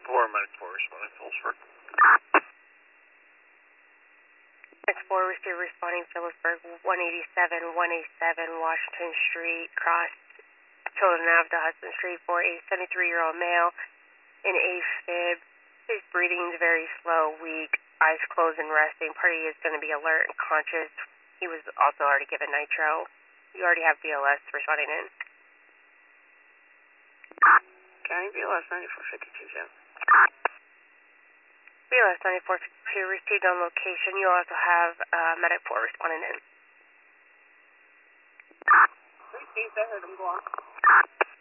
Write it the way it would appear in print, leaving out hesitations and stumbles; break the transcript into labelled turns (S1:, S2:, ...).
S1: 4, Medic 4 responding, Phillipsburg.
S2: Medic 4 receiver responding, Phillipsburg, 187 Washington Street, cross Children Ave to Hudson Street for a 73-year-old male in AFib. His breathing is very slow, weak, eyes closed and resting. Party is going to be alert and conscious. He was also already given nitro. You already have BLS responding in.
S3: County BLS 9452, Jim.
S2: BLS 9452 received on location. You also have Medic 4 responding in.
S3: Received, I heard him go on.